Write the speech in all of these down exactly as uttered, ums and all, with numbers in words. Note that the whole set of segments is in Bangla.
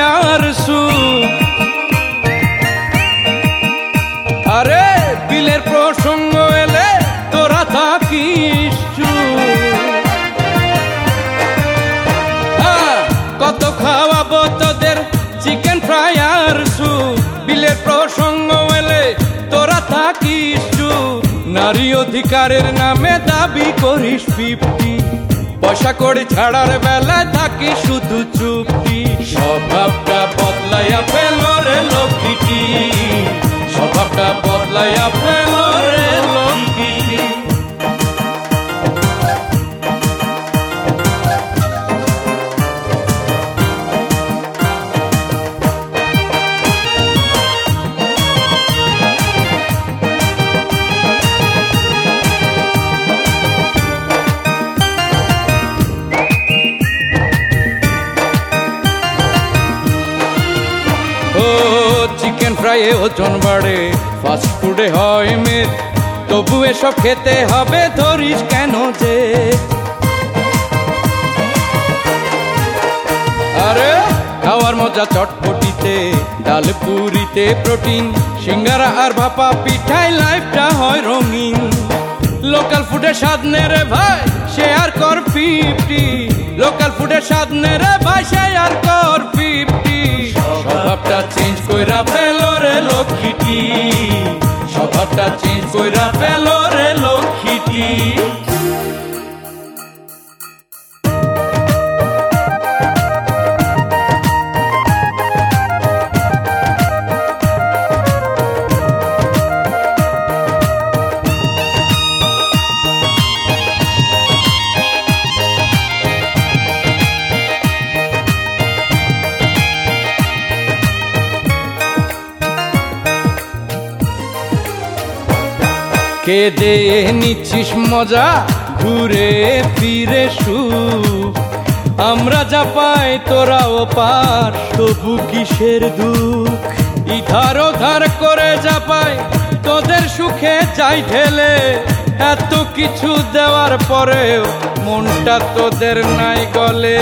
Fryer soup. আরে বিলের প্রসঙ্গ এলে তোরা থাকিস চুপ। কত খাওয়াবো তোদের চিকেন ফ্রায়ার স্যুপ, বিলের প্রসঙ্গ এলে তোরা থাকিস চুপ। নারী অধিকারের নামে দাবি করিস ফিফটি, পয়সা করে ছাড়ার বেলায় থাকি শুধু চুপটি। স্বভাবটা বদলাইয়া ফেল রে লক্ষ্মীটি, স্বভাবটা বদলাইয়া ফেল রে লক্ষ্মীটি। চিকেন ফ্রাইয়ে ওজন বাড়ে, ফাস্ট ফুডে হয় মেদ, তবু এসব খেতে হবে ধরিস কেন যে? আরে খাওয়ার মজা চটপটিতে, ডাল পুরিতে প্রোটিন, সিঙ্গারা আর ভাপা পিঠায় লাইফটা হয় রঙিন। লোকাল ফুডের স্বাদ নে রে ভাই শেয়ার কর ফিফটি, লোকাল ফুডের স্বাদ নে রে ভাই শেয়ার কর ফিফটি। স্বভাবটা চেঞ্জ কইরা ফেলো রে লক্ষ্মীটি, স্বভাবটা চেঞ্জ কইরা ফেলো রে লক্ষ্মীটি। কেঁদে নিচ্ছিস মজা ঘুরে ফিরে সুখ, আমরা যা পাই তোরাও পার তবু কিসের দুঃখ। ইধার ওধার করে যা পাই তোদের সুখে যাই ঢেলে, এত কিছু দেওয়ার পরেও মনটা তোদের নাই গলে।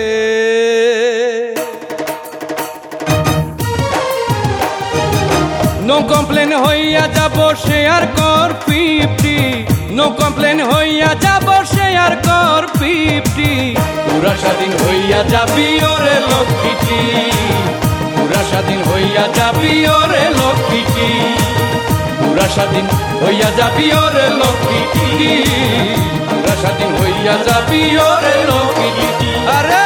নো কমপ্লেন হইয়া যাব শেয়ার কর ফিফটি, নো কমপ্লেন হইয়া যাব শেয়ার কর ফিফটি। পুরা স্বাধীন হইয়া যাবি ওরে লক্ষ্মীটি, পুরা স্বাধীন হইয়া যাবি ওরে লক্ষ্মীটি, পুরা স্বাধীন হইয়া যাবি ওরে লক্ষ্মীটি, পুরা স্বাধীন হইয়া যাবি ওরে লক্ষ্মীটি। আরে